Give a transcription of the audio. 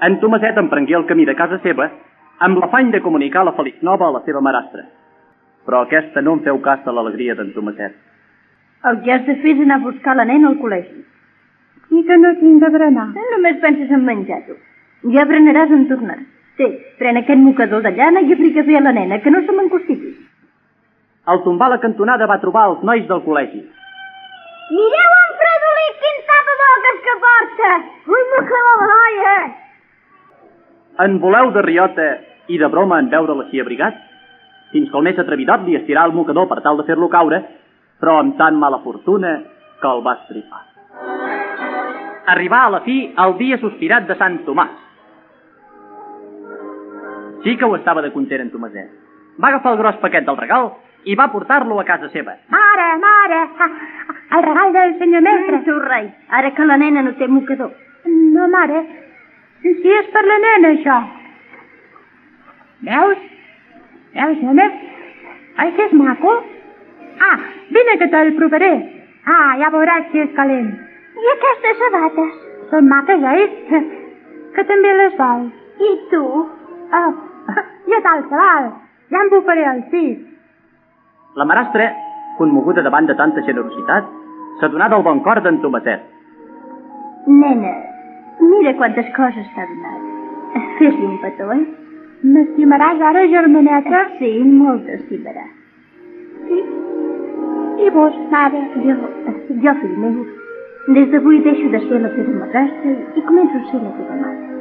En Tomaset emprengué el camí de casa seva amb l'afany de comunicar la feliç nova a la seva marastra. Però aquesta no en feu cas de l'alegria d'en Tomaset. El que has de fer és anar a buscar la nena al col·legi. I que no tinc de berenar. Només penses en menjar, tu. Ja berenaràs en tornar. Té, pren aquest mocador de llana i aplica bé a la nena, que no se m'encostipi. Al tombar la cantonada va trobar els nois del col·legi. Mireu en Fredolic, quin tapaboques que porta! Ui, me clava la noia! En voleu de riota i de broma en veure'l així abrigat? Fins que el més atrevidot li estirà el mocador per tal de fer-lo caure, però amb tan mala fortuna que el va estripar. Arribà a la fi el dia sospirat de Sant Tomàs. Sí que ho estava de content en Tomaset. Va agafar el gros paquet del regal i va portar-lo a casa seva. Mare, el regal del senyor mestre. Tu, rei, ara que la nena no té mocador. No, mare, si és per la nena, això. Veus, nena? Ai, que és maco. Vine que te'l provaré. Ja veuràs si és calent. I aquestes sabates? Són maques, que també les vols. I tu? Ja tal se val. Ja em bufaré el sis. La marastra, conmoguda davant de tanta generositat, s'adonà del bon cor d'en Tomaset. Nena, mira quantes coses t'ha donat. Fes-li un petó, M'estimaràs ara, germaneta? Sí, molt t'estimarà. Sí? I vos, mare? Jo, fill meu, des d'avui deixo de ser la teva madrastra i començo a ser la teva mare.